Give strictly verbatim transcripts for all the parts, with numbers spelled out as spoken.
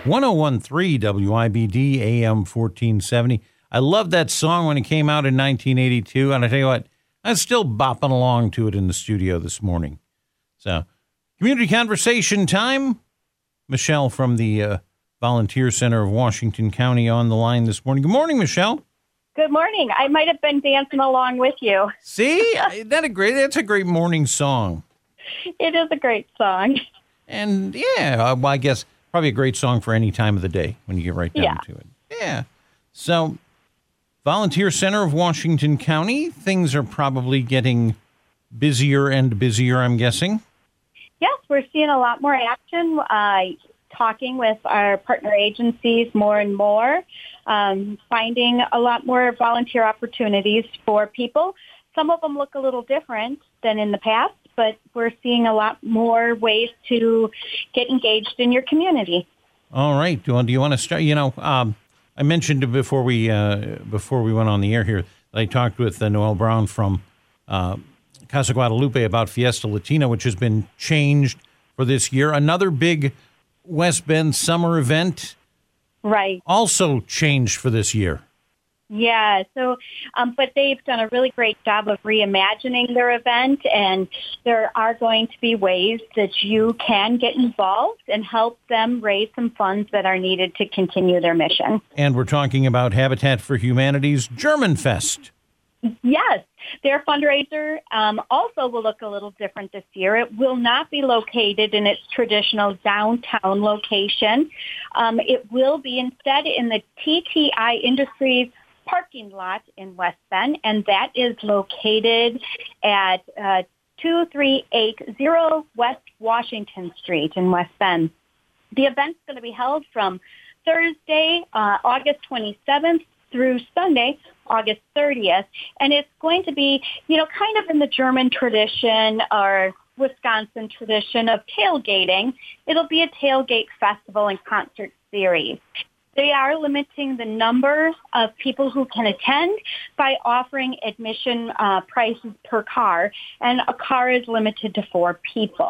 ten thirteen W I B D A M fourteen seventy. I loved that song when it came out in nineteen eighty-two, and I tell you what, I was still bopping along to it in the studio this morning. So, community conversation time. Michelle from the uh, Volunteer Center of Washington County on the line this morning. Good morning, Michelle. Good morning. I might have been dancing along with you. See, that a great. That's a great morning song. It is a great song. And yeah, well, I guess probably a great song for any time of the day when you get right down yeah. to it. Yeah. So, Volunteer Center of Washington County, things are probably getting busier and busier, I'm guessing. Yes, we're seeing a lot more action, uh, talking with our partner agencies more and more, um, finding a lot more volunteer opportunities for people. Some of them look a little different than in the past, but we're seeing a lot more ways to get engaged in your community. All right. Well, do you want to start? You know, um, I mentioned before we uh, before we went on the air here that I talked with uh, Noel Brown from uh, Casa Guadalupe about Fiesta Latina, which has been changed for this year. Another big West Bend summer event, right? Also changed for this year. Yeah, so, um, but they've done a really great job of reimagining their event, and there are going to be ways that you can get involved and help them raise some funds that are needed to continue their mission. And we're talking about Habitat for Humanity's German Fest. Yes, their fundraiser um, also will look a little different this year. It will not be located in its traditional downtown location. Um, it will be instead in the T T I Industries parking lot in West Bend, and that is located at uh, two three eight zero West Washington Street in West Bend. The event's going to be held from Thursday, uh, August twenty-seventh through Sunday, August thirtieth, and it's going to be, you know, kind of in the German tradition or Wisconsin tradition of tailgating. It'll be a tailgate festival and concert series. They are limiting the number of people who can attend by offering admission uh, prices per car, and a car is limited to four people.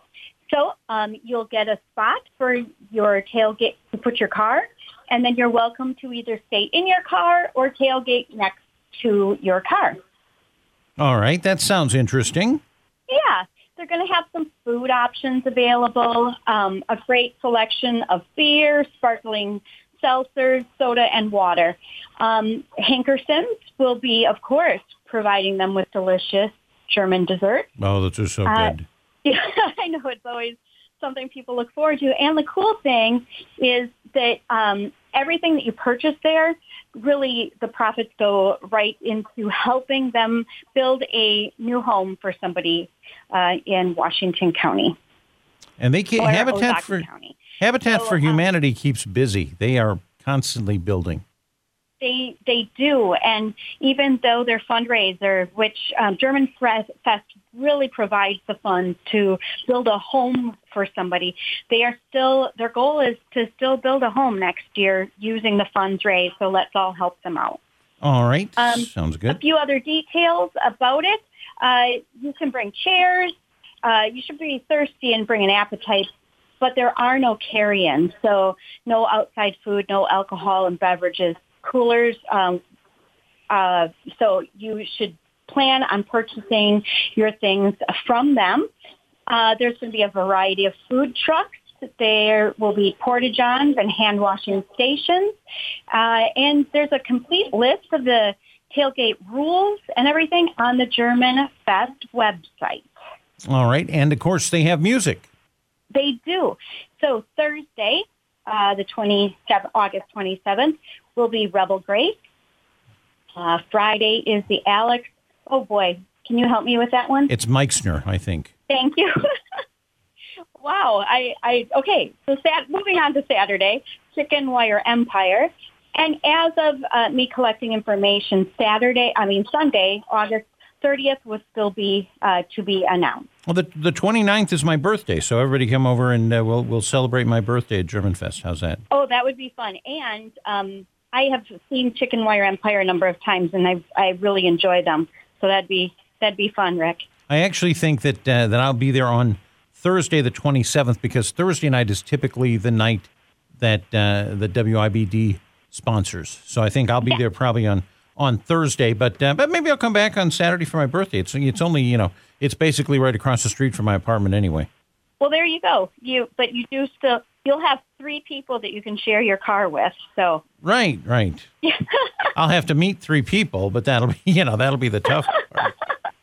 So um, you'll get a spot for your tailgate to put your car, and then you're welcome to either stay in your car or tailgate next to your car. All right, that sounds interesting. Yeah. They're going to have some food options available, um, a great selection of beer, sparkling seltzers, soda, and water. Um, Hankerson's will be, of course, providing them with delicious German desserts. Oh, those are so uh, good. Yeah, I know. It's always something people look forward to. And the cool thing is that um, everything that you purchase there, really the profits go right into helping them build a new home for somebody uh, in Washington County. And they can't, Habitat for County. Habitat so, for Humanity um, keeps busy. They are constantly building. They they do, and even though their fundraiser, which um, German Fest really provides the funds to build a home for somebody, they are still, their goal is to still build a home next year using the funds raised. So let's all help them out. All right, um, sounds good. A few other details about it: uh, you can bring chairs. Uh, you should be thirsty and bring an appetite. But there are no carry-ins, so no outside food, no alcohol and beverages, coolers. Um, uh, so you should plan on purchasing your things from them. Uh, there's going to be a variety of food trucks. There will be porta-johns and hand-washing stations. Uh, and there's a complete list of the tailgate rules and everything on the German Fest website. All right. And, of course, they have music. They do. So Thursday, uh, the twenty-seventh, August twenty-seventh, will be Rebel Grace. Uh, Friday is the Alex. Oh, boy. Can you help me with that one? It's Meixner, I think. Thank you. Wow. I, I okay. So sat, moving on to Saturday, Chicken Wire Empire. And as of uh, me collecting information, Saturday, I mean Sunday, August thirtieth will still be uh, to be announced. Well, the the twenty-ninth is my birthday, so everybody come over and uh, we'll we'll celebrate my birthday at German Fest. How's that? Oh, that would be fun. And um, I have seen Chicken Wire Empire a number of times, and I I really enjoy them. So that'd be that'd be fun, Rick. I actually think that uh, that I'll be there on Thursday the twenty-seventh, because Thursday night is typically the night that uh, the W I B D sponsors. So I think I'll be Yeah. there probably on, on Thursday, but uh, but maybe I'll come back on Saturday for my birthday. It's it's only, you know, it's basically right across the street from my apartment anyway. Well, there you go. You, but you do still, you'll have three people that you can share your car with. So Right, right. I'll have to meet three people, but that'll be, you know, that'll be the tough part.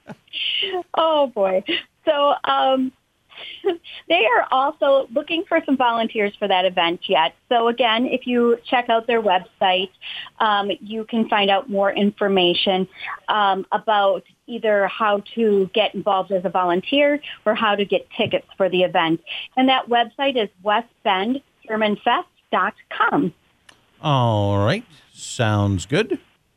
Oh, boy. So um, they are also looking for some volunteers for that event yet. So, again, if you check out their website, um, you can find out more information um, about either how to get involved as a volunteer or how to get tickets for the event. And that website is west bend german fest dot com. All right. Sounds good.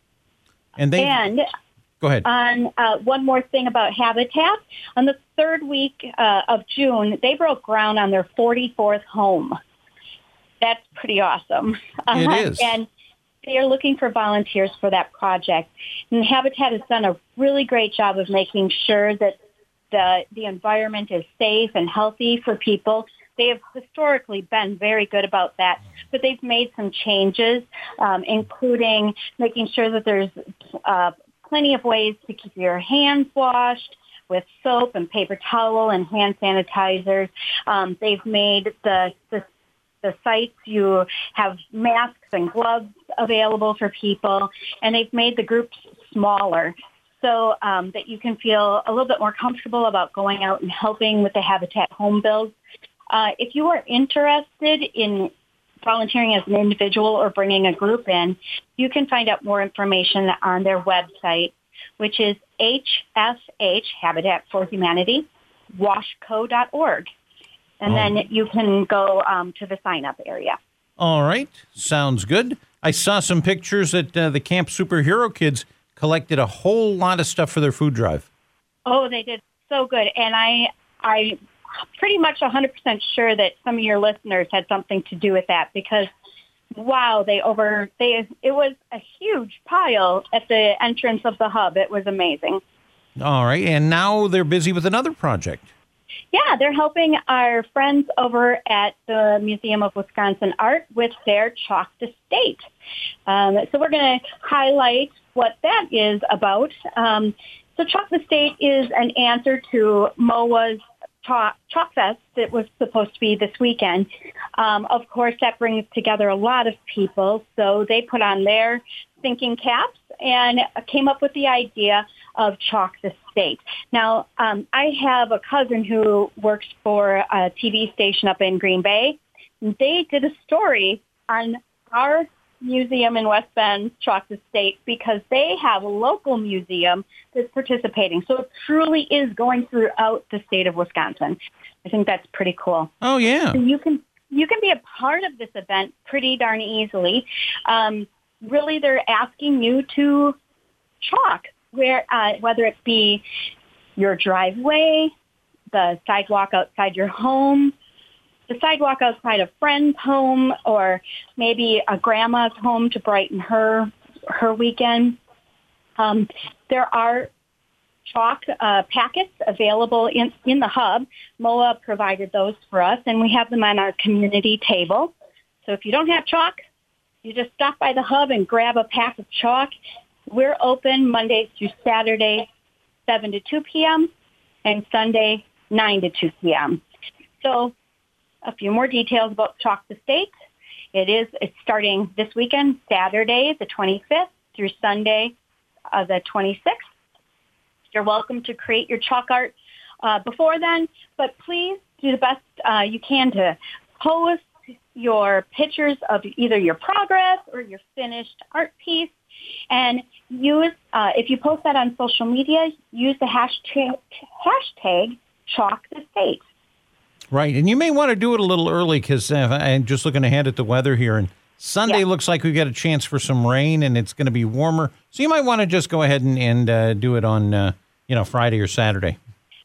And they And go ahead. on uh, one more thing about Habitat, on the third week uh, of June, they broke ground on their forty-fourth home. That's pretty awesome. It Uh, is. And they are looking for volunteers for that project. And Habitat has done a really great job of making sure that the the environment is safe and healthy for people. They have historically been very good about that, but they've made some changes, um, including making sure that there's uh, plenty of ways to keep your hands washed with soap and paper towel and hand sanitizers. Um, they've made the, the the sites, you have masks and gloves available for people, and they've made the groups smaller so um, that you can feel a little bit more comfortable about going out and helping with the Habitat home builds. Uh, if you are interested in volunteering as an individual or bringing a group in, you can find out more information on their website, which is H F H, Habitat for Humanity, washco dot org. And Oh. then you can go um, to the sign-up area. All right. Sounds good. I saw some pictures that uh, the Camp Superhero kids collected a whole lot of stuff for their food drive. Oh, they did so good. And I, I pretty much one hundred percent sure that some of your listeners had something to do with that because, wow, they over, they, it was a huge pile at the entrance of the hub. It was amazing. All right. And now they're busy with another project. Yeah, they're helping our friends over at the Museum of Wisconsin Art with their Chalk the State. Um, so we're going to highlight what that is about. Um, so Chalk the State is an answer to M O A's Chalk, Chalk Fest that was supposed to be this weekend. Um, of course, that brings together a lot of people. So they put on their thinking caps and came up with the idea of Chalk the State. Now, um, I have a cousin who works for a T V station up in Green Bay. They did a story on our museum in West Bend, Chalk the State, because they have a local museum that's participating. So it truly is going throughout the state of Wisconsin. I think that's pretty cool. Oh, yeah. So you can you can be a part of this event pretty darn easily. Um, really, they're asking you to chalk, where uh, whether it be your driveway, the sidewalk outside your home, the sidewalk outside a friend's home, or maybe a grandma's home to brighten her her weekend. Um, there are chalk uh, packets available in, in the hub. M O A provided those for us, and we have them on our community table. So if you don't have chalk, you just stop by the hub and grab a pack of chalk. We're open Monday through Saturday, seven to two p.m., and Sunday, nine to two p.m. So a few more details about Chalk the State. It is, it's starting this weekend, Saturday, the twenty-fifth, through Sunday, uh, the twenty-sixth. You're welcome to create your chalk art uh, before then, but please do the best uh, you can to post your pictures of either your progress or your finished art piece. And use, uh, if you post that on social media, use the hashtag, hashtag Chalk the State. Right. And you may want to do it a little early because uh, I'm just looking ahead at the weather here. And Sunday Yeah. looks like we got a chance for some rain and it's going to be warmer. So you might want to just go ahead and, and uh, do it on, uh, you know, Friday or Saturday.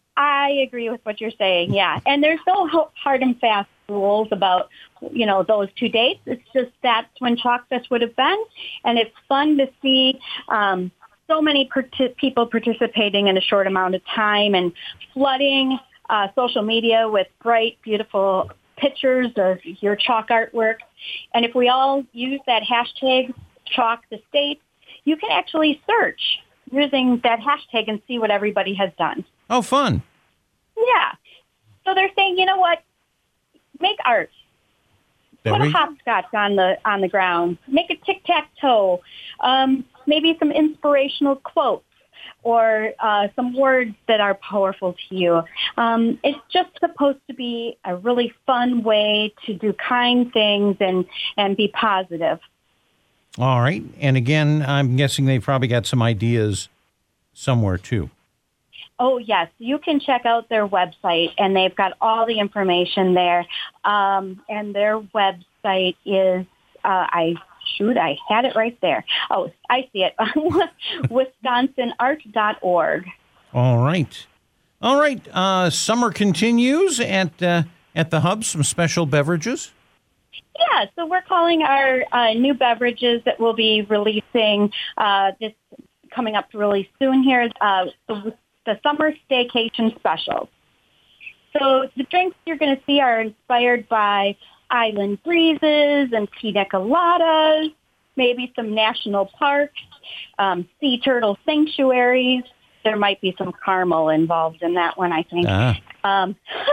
I agree with what you're saying, yeah. And there's no hard and fast rules about, you know, those two dates. It's just that's when Chalk Fest would have been. And it's fun to see um, so many part- people participating in a short amount of time and flooding uh, social media with bright, beautiful pictures of your chalk artwork. And if we all use that hashtag Chalk the State, you can actually search using that hashtag and see what everybody has done. Oh, fun. Yeah. So they're saying, you know what? Make art. There Put we- a hopscotch on the on the ground. Make a tic-tac-toe. Um, maybe some inspirational quotes or uh, some words that are powerful to you. Um, it's just supposed to be a really fun way to do kind things and, and be positive. All right. And again, I'm guessing they've probably got some ideas somewhere, too. Oh, yes. You can check out their website, and they've got all the information there. Um, and their website is, uh, I shoot, I had it right there. Oh, I see it, wisconsin art dot org. All right. All right. Uh, summer continues at uh, at the Hub, some special beverages. Yeah, so we're calling our uh, new beverages that we'll be releasing uh, this coming up really soon here, uh, the, the Summer Staycation Specials. So the drinks you're going to see are inspired by island breezes and pina coladas, maybe some national parks, um, sea turtle sanctuaries. There might be some caramel involved in that one, I think. Ah. Um,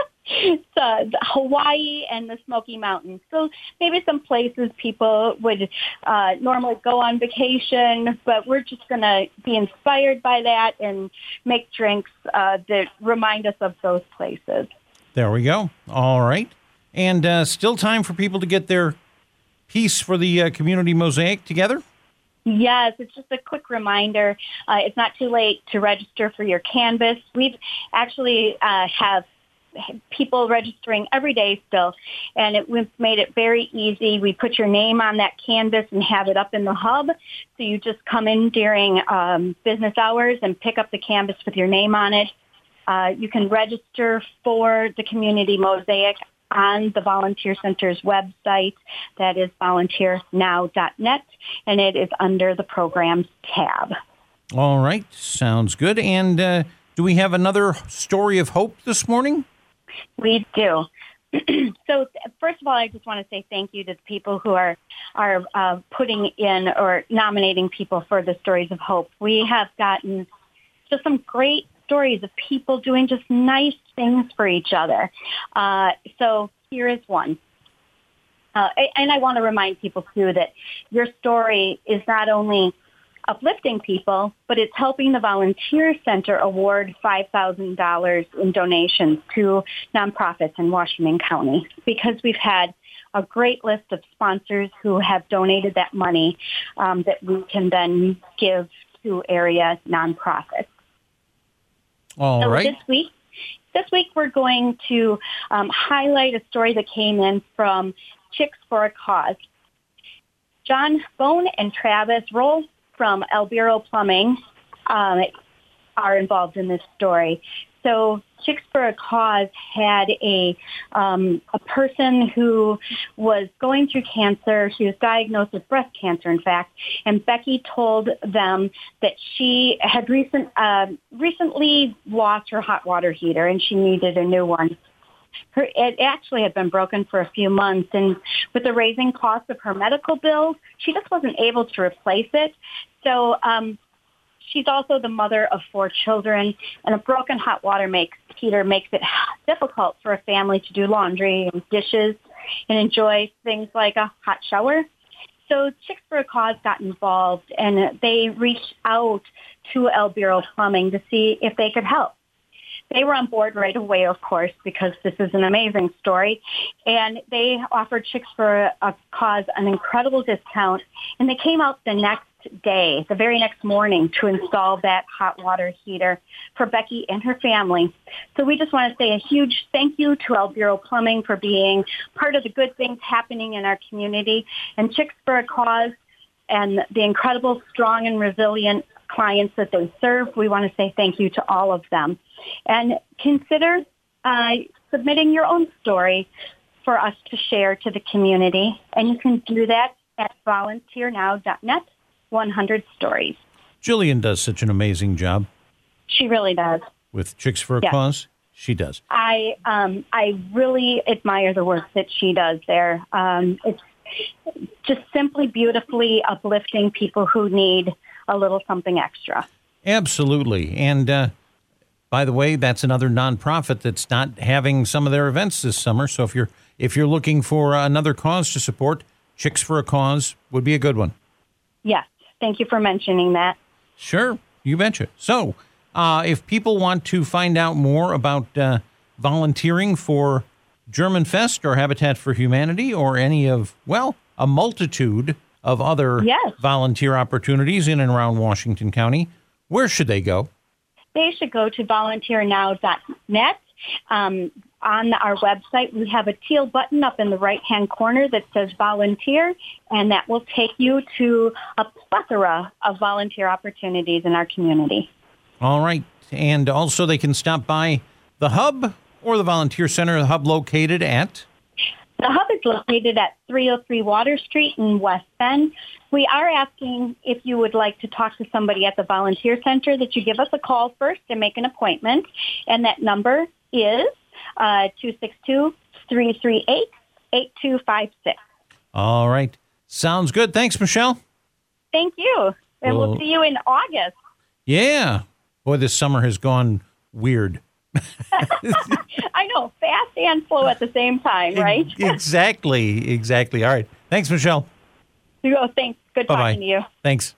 so Hawaii and the Smoky Mountains. So maybe some places people would uh, normally go on vacation, but we're just going to be inspired by that and make drinks uh, that remind us of those places. There we go. All right. And uh, still time for people to get their piece for the uh, community mosaic together? Yes, it's just a quick reminder. Uh, it's not too late to register for your canvas. We've actually uh, have people registering every day still, and it, we've made it very easy. We put your name on that canvas and have it up in the hub, so you just come in during um, business hours and pick up the canvas with your name on it. Uh, you can register for the Community Mosaic on the Volunteer Center's website. That is volunteer now dot net, and it is under the Programs tab. All right. Sounds good. And uh, do we have another story of hope this morning? We do. So first of all, I just want to say thank you to the people who are are uh, putting in or nominating people for the Stories of Hope. We have gotten just some great stories of people doing just nice things for each other. Uh, so here is one. Uh, and I want to remind people, too, that your story is not only uplifting people, but it's helping the Volunteer Center award five thousand dollars in donations to nonprofits in Washington County, because we've had a great list of sponsors who have donated that money um, that we can then give to area nonprofits. All so right. This week, this week we're going to um, highlight a story that came in from Chicks for a Cause. John Bone and Travis Roll from Albiro Plumbing um, are involved in this story. So Chicks for a Cause had a um, a person who was going through cancer. She was diagnosed with breast cancer, in fact, and Becky told them that she had recent uh, recently lost her hot water heater and she needed a new one. Her, it actually had been broken for a few months, and with the raising cost of her medical bills, she just wasn't able to replace it. So um, she's also the mother of four children, and a broken hot water makes, heater makes it difficult for a family to do laundry and dishes and enjoy things like a hot shower. So Chicks for a Cause got involved, and they reached out to Albiro Plumbing to see if they could help. They were on board right away, of course, because this is an amazing story. And they offered Chicks for a Cause an incredible discount. And they came out the next day, the very next morning, to install that hot water heater for Becky and her family. So we just want to say a huge thank you to Albiro Plumbing for being part of the good things happening in our community. And Chicks for a Cause and the incredible, strong, and resilient clients that they serve, we want to say thank you to all of them. And consider uh, submitting your own story for us to share to the community. And you can do that at volunteer now dot net, one hundred stories. Jillian does such an amazing job She really does. with Chicks for a Yes. Cause. She does. I um, I really admire the work that she does there. Um, it's just simply beautifully uplifting people who need a little something extra. Absolutely. And uh, by the way, that's another nonprofit that's not having some of their events this summer. So if you're if you're looking for another cause to support, Chicks for a Cause would be a good one. Yes. Thank you for mentioning that. Sure. You betcha. So uh, if people want to find out more about uh, volunteering for German Fest or Habitat for Humanity or any of, well, a multitude of other yes. volunteer opportunities in and around Washington County, where should they go? They should go to volunteer now dot net. Um, on our website, we have a teal button up in the right-hand corner that says volunteer, and that will take you to a plethora of volunteer opportunities in our community. All right. And also they can stop by the Hub or the Volunteer Center, the Hub located at? The Hub is located at three oh three Water Street in West Bend. We are asking if you would like to talk to somebody at the Volunteer Center that you give us a call first and make an appointment. And that number is uh, two six two, three three eight, eight two five six. All right. Sounds good. Thanks, Michelle. Thank you. And well, we'll see you in August. Yeah. Boy, this summer has gone weird. I know, fast and slow at the same time, right? Exactly, exactly. All right. Thanks, Michelle. Oh, thanks. Good Bye-bye. talking to you. Thanks.